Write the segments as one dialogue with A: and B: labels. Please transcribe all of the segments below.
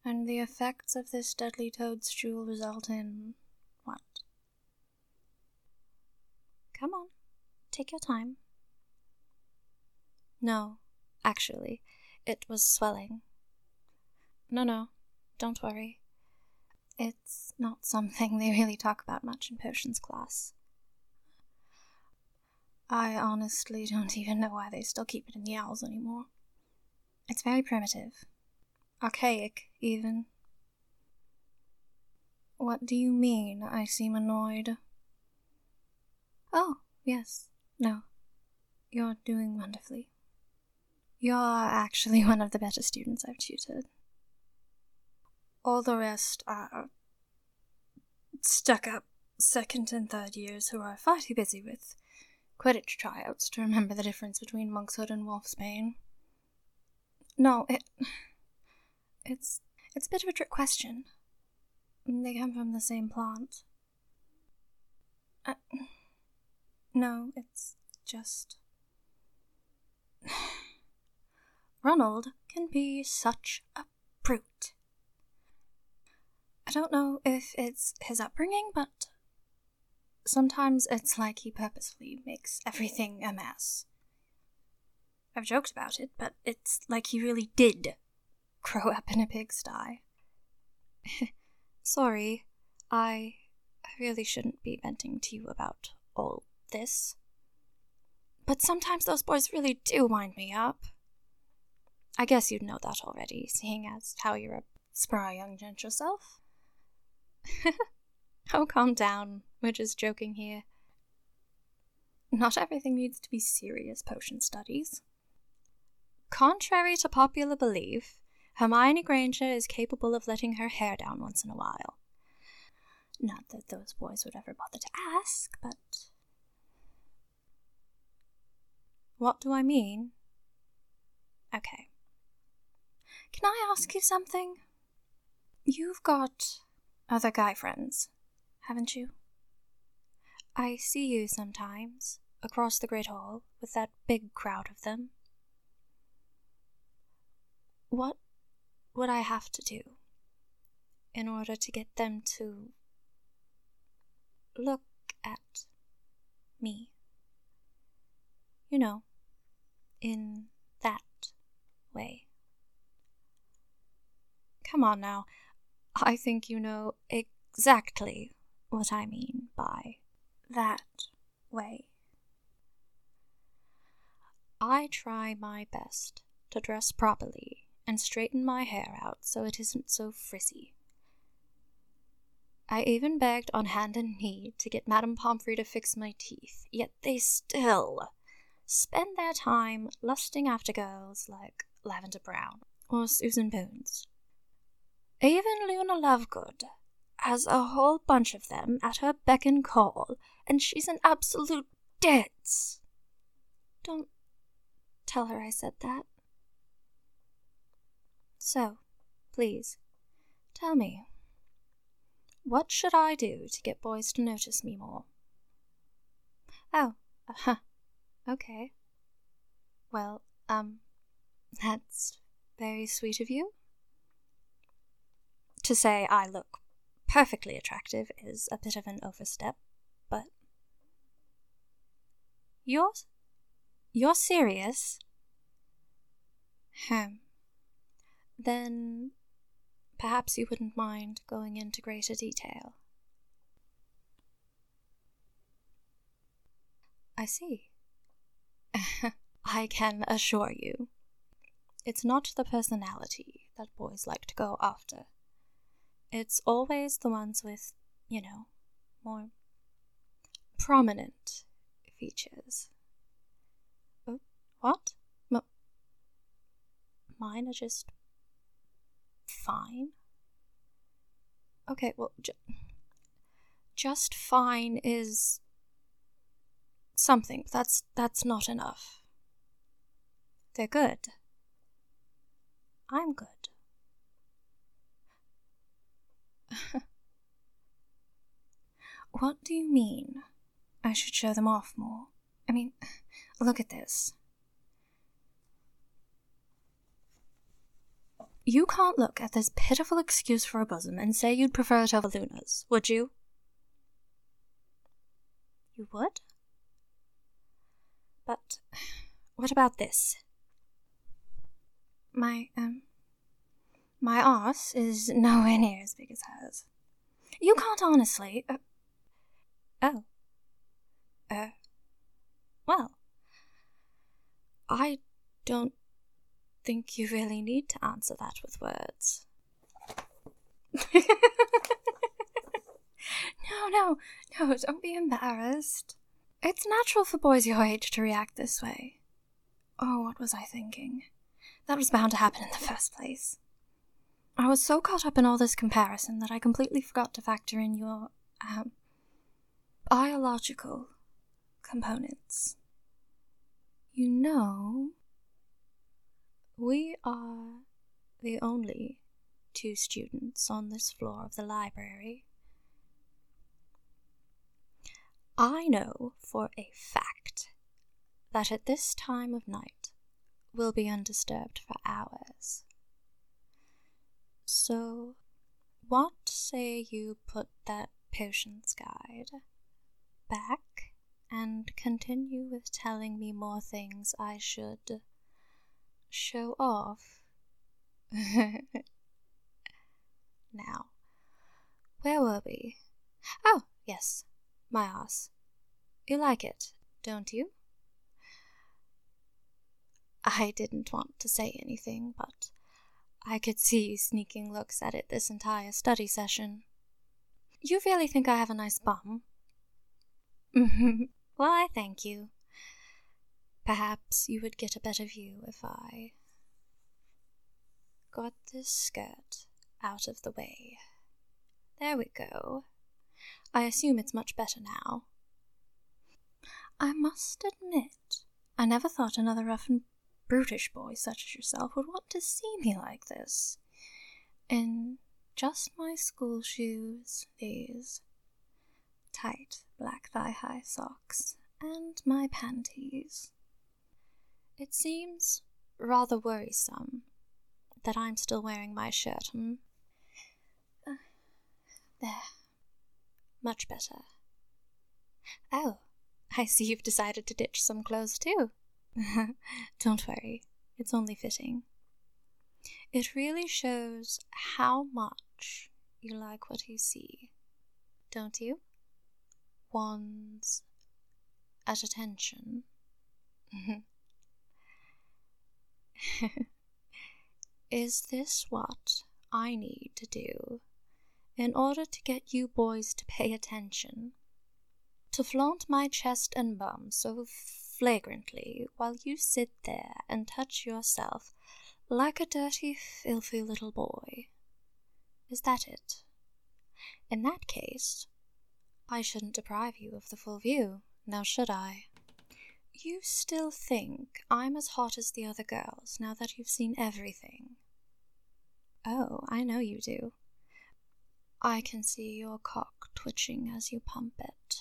A: And the effects of this deadly toadstool result in what? Come on, take your time. No, actually, it was swelling. No, don't worry. It's not something they really talk about much in potions class. I honestly don't even know why they still keep it in the owls anymore. It's very primitive. Archaic, even. What do you mean I seem annoyed? Oh, yes. No. You're doing wonderfully. You're actually one of the better students I've tutored. All the rest are stuck-up second and third years who are far too busy with Quidditch tryouts to remember the difference between monkshood and wolfsbane. No, it's a bit of a trick question. They come from the same plant. No, it's just... Ronald can be such a brute. I don't know if it's his upbringing, but sometimes it's like he purposefully makes everything a mess. I've joked about it, but it's like he really did grow up in a pigsty. Sorry, I really shouldn't be venting to you about all this. But sometimes those boys really do wind me up. I guess you'd know that already, seeing as how you're a spry young gent yourself. Oh, calm down. We're just joking here. Not everything needs to be serious potion studies. Contrary to popular belief, Hermione Granger is capable of letting her hair down once in a while. Not that those boys would ever bother to ask, but... What do I mean? Okay. Can I ask you something? You've got other guy friends, haven't you? I see you sometimes, across the Great Hall, with that big crowd of them. What would I have to do in order to get them to look at me? You know, in that way. Come on now, I think you know exactly what I mean by that way. I try my best to dress properly and straighten my hair out so it isn't so frizzy. I even begged on hand and knee to get Madame Pomfrey to fix my teeth, yet they still spend their time lusting after girls like Lavender Brown or Susan Bones. Even Luna Lovegood has a whole bunch of them at her beck and call, and she's an absolute ditz. Don't tell her I said that. So, please, tell me, what should I do to get boys to notice me more? Oh, okay. Well, that's very sweet of you. To say I look perfectly attractive is a bit of an overstep, but... You're serious? Then perhaps you wouldn't mind going into greater detail. I see. I can assure you, it's not the personality that boys like to go after. It's always the ones with, more prominent features. Oh, what? Mine are just fine? Okay, well, just fine is something. That's not enough. They're good. I'm good. What do you mean? I should show them off more. I mean, look at this. You can't look at this pitiful excuse for a bosom and say you'd prefer it over Luna's, would you? You would? But what about this? My arse is nowhere near as big as hers. You can't honestly... Well, I don't think you really need to answer that with words. No, don't be embarrassed. It's natural for boys your age to react this way. Oh, what was I thinking? That was bound to happen in the first place. I was so caught up in all this comparison that I completely forgot to factor in your, biological components. You know, we are the only 2 students on this floor of the library. I know for a fact that at this time of night we'll be undisturbed for hours. So, what say you put that potions guide back and continue with telling me more things I should show off? Now, where were we? Oh, yes, my arse. You like it, don't you? I didn't want to say anything, but I could see you sneaking looks at it this entire study session. You really think I have a nice bum? Well, I thank you. Perhaps you would get a better view if I got this skirt out of the way. There we go. I assume it's much better now. I must admit, I never thought another rough and brutish boy such as yourself would want to see me like this. In just my school shoes, these tight black thigh-high socks, and my panties. It seems rather worrisome that I'm still wearing my shirt, There. Much better. Oh, I see you've decided to ditch some clothes too. Don't worry, it's only fitting. It really shows how much you like what you see, don't you? One's at attention. Is this what I need to do in order to get you boys to pay attention? To flaunt my chest and bum so flagrantly while you sit there and touch yourself like a dirty, filthy little boy? Is that it? In that case, I shouldn't deprive you of the full view, now should I? You still think I'm as hot as the other girls now that you've seen everything? Oh, I know you do. I can see your cock twitching as you pump it.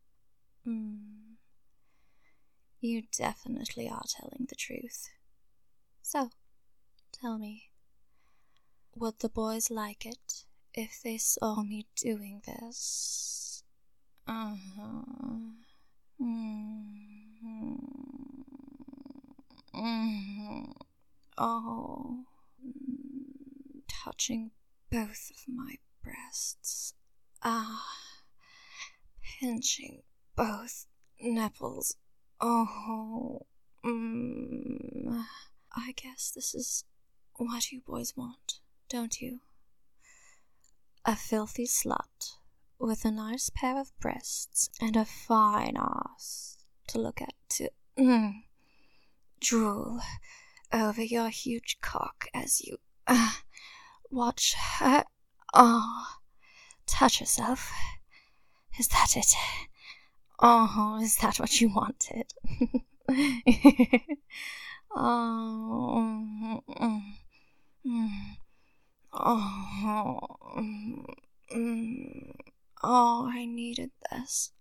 A: You definitely are telling the truth. So, tell me, would the boys like it if they saw me doing this? Oh, touching both of my breasts. Pinching both nipples. Oh, I guess this is what you boys want, don't you? A filthy slut with a nice pair of breasts and a fine ass to look at to drool over your huge cock as you watch her touch herself. Is that it? Oh, is that what you wanted? I needed this.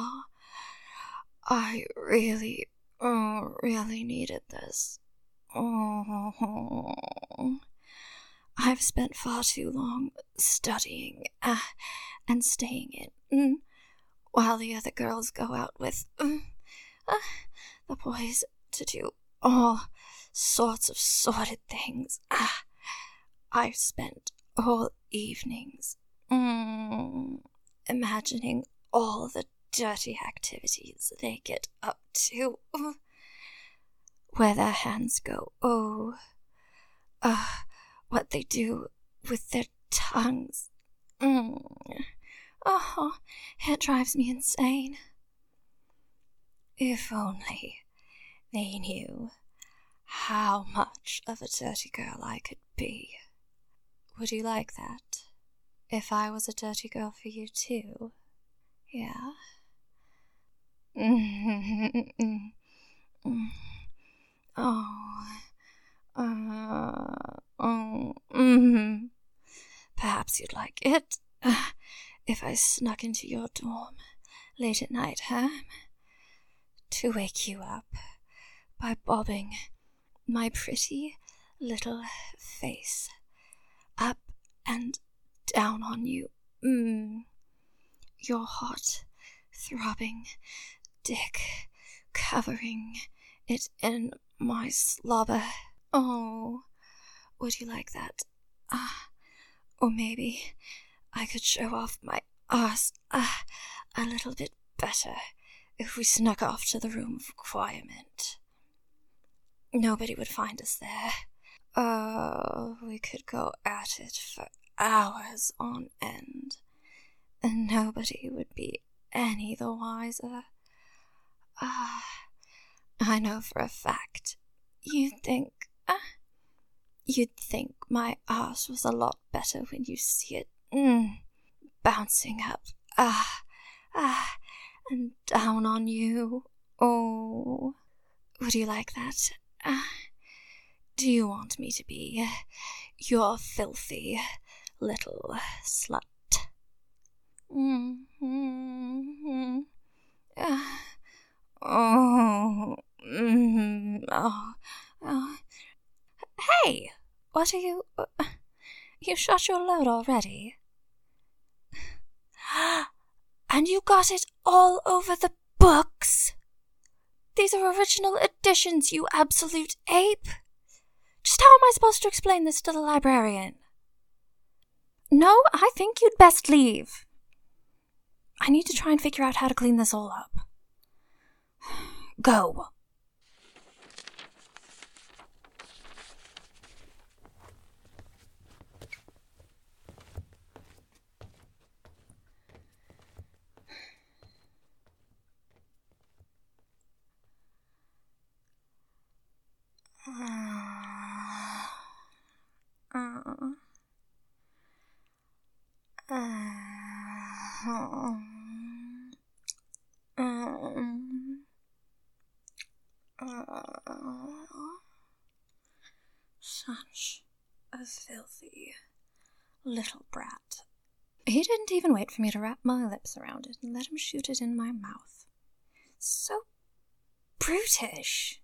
A: I really needed this. I've spent far too long studying and staying in while the other girls go out with the boys to do all sorts of sordid things. I've spent whole evenings imagining all the dirty activities they get up to, where their hands go, what they do with their tongues. Oh, it drives me insane. If only they knew how much of a dirty girl I could be. Would you like that? If I was a dirty girl for you too? Yeah? Perhaps you'd like it if I snuck into your dorm late at night, to wake you up by bobbing my pretty little face up and down on you. Your hot, throbbing dick covering it in my slobber. Oh, would you like that? Or maybe I could show off my arse a little bit better if we snuck off to the room of requirement. Nobody would find us there. Oh, we could go at it for hours on end, and nobody would be any the wiser. I know for a fact you'd think my ass was a lot better when you see it bouncing up and down on you. Oh, would you like that? Do you want me to be your filthy little slut? Hey, what are you... You shot your load already? And you got it all over the books? These are original editions, you absolute ape. Just how am I supposed to explain this to the librarian? No, I think you'd best leave. I need to try and figure out how to clean this all up. Go. Such a filthy little brat. He didn't even wait for me to wrap my lips around it and let him shoot it in my mouth. So brutish.